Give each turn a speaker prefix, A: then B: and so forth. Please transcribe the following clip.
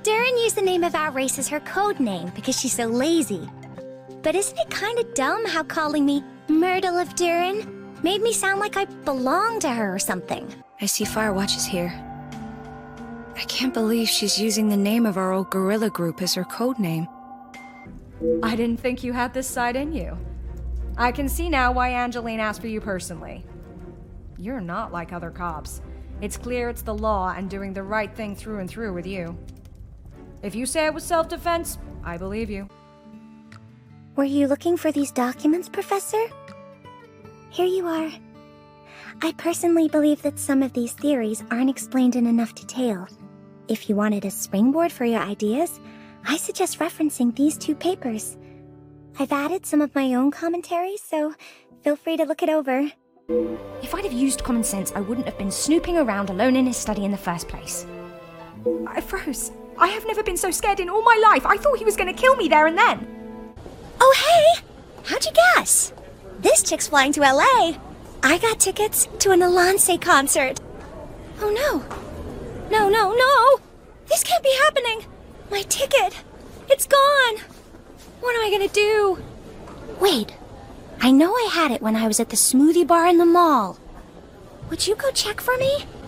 A: Durin used the name of our race as her code name because she's so lazy. But isn't it kind of dumb how calling me Myrtle of Durin made me sound like I belong to her or something?
B: I see Firewatch is here. I can't believe she's using the name of our old guerrilla group as her code name.
C: I didn't think you had this side in you. I can see now why Angeline asked for you personally. You're not like other cops. It's clear it's the law and doing the right thing through and through with you. If you say it was self-defense, I believe you.
A: Were you looking for these documents, Professor? Here you are. I personally believe that some of these theories aren't explained in enough detail. If you wanted a springboard for your ideas, I suggest referencing these 2 papers. I've added some of my own commentaries, so feel free to look it over.
D: If I'd have used common sense, I wouldn't have been snooping around alone in his study in the first place.
C: I froze. I have never been so scared in all my life. I thought he was going to kill me there and then.
A: Oh, hey! How'd you guess? This chick's flying to LA. I got tickets to an Alonce concert. Oh, no. No! This can't be happening. My ticket. It's gone. What am I gonna do? Wait. I know I had it when I was at the smoothie bar in the mall. Would you go check for me?